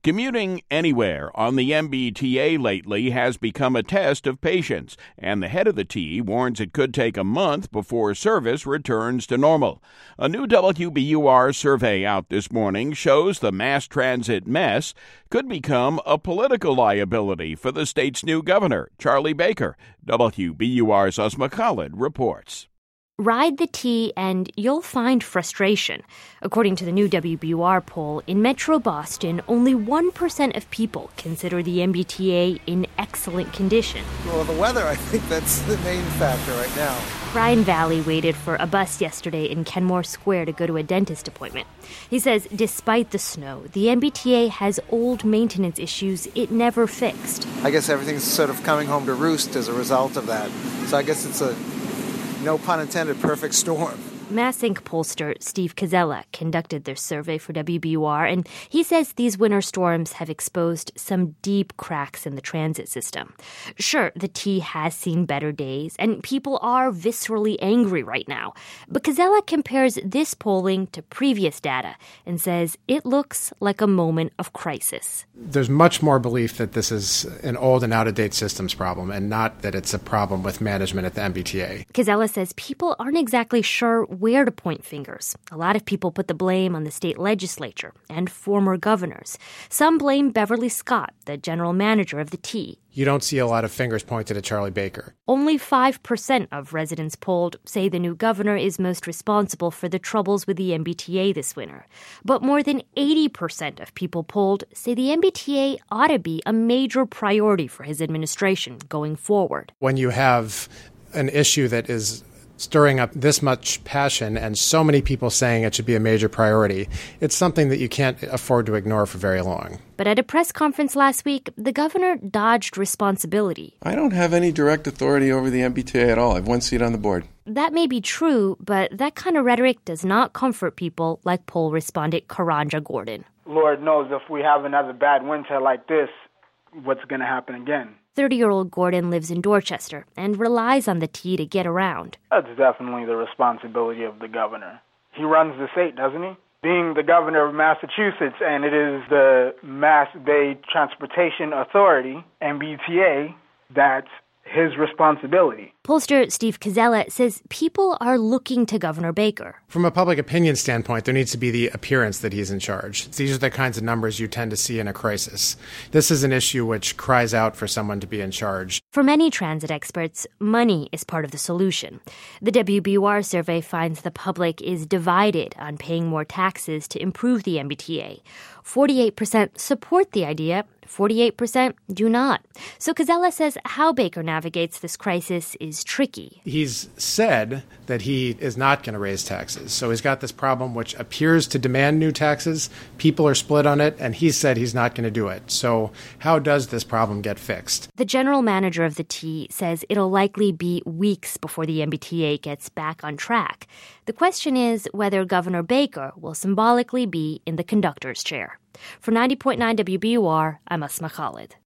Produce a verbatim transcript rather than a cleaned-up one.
Commuting anywhere on the M B T A lately has become a test of patience, and the head of the T warns it could take a month before service returns to normal. A new W B U R survey out this morning shows the mass transit mess could become a political liability for the state's new governor, Charlie Baker. W B U R's Uzma Khalid reports. Ride the T and you'll find frustration. According to the new W B U R poll, in Metro Boston, only one percent of people consider the M B T A in excellent condition. Well, the weather, I think that's the main factor right now. Brian Valley waited for a bus yesterday in Kenmore Square to go to a dentist appointment. He says despite the snow, the M B T A has old maintenance issues it never fixed. I guess everything's sort of coming home to roost as a result of that. So I guess it's a, no pun intended, perfect storm. MassInc pollster Steve Koczela conducted their survey for W B U R, and he says these winter storms have exposed some deep cracks in the transit system. Sure, the T has seen better days, and people are viscerally angry right now. But Koczela compares this polling to previous data and says it looks like a moment of crisis. There's much more belief that this is an old and out-of-date systems problem and not that it's a problem with management at the M B T A. Koczela says people aren't exactly sure where to point fingers. A lot of people put the blame on the state legislature and former governors. Some blame Beverly Scott, the general manager of the T. You don't see a lot of fingers pointed at Charlie Baker. Only five percent of residents polled say the new governor is most responsible for the troubles with the M B T A this winter. But more than eighty percent of people polled say the M B T A ought to be a major priority for his administration going forward. When you have an issue that is stirring up this much passion and so many people saying it should be a major priority, it's something that you can't afford to ignore for very long. But at a press conference last week, the governor dodged responsibility. I don't have any direct authority over the M B T A at all. I have one seat on the board. That may be true, but that kind of rhetoric does not comfort people like poll respondent Karanja Gordon. Lord knows if we have another bad winter like this, what's going to happen again? thirty-year-old Gordon lives in Dorchester and relies on the T to get around. That's definitely the responsibility of the governor. He runs the state, doesn't he? Being the governor of Massachusetts, and it is the Mass Bay Transportation Authority, M B T A, that's his responsibility. Pollster Steve Koczela says people are looking to Governor Baker. From a public opinion standpoint, there needs to be the appearance that he's in charge. These are the kinds of numbers you tend to see in a crisis. This is an issue which cries out for someone to be in charge. For many transit experts, money is part of the solution. The W B U R survey finds the public is divided on paying more taxes to improve the M B T A. forty-eight percent support the idea, forty-eight percent do not. So Koczela says how Baker navigates this crisis is tricky. He's said that he is not going to raise taxes. So he's got this problem which appears to demand new taxes. People are split on it, and he said he's not going to do it. So how does this problem get fixed? The general manager of the T says it'll likely be weeks before the M B T A gets back on track. The question is whether Governor Baker will symbolically be in the conductor's chair. For ninety point nine W B U R, I'm Uzma Khalid.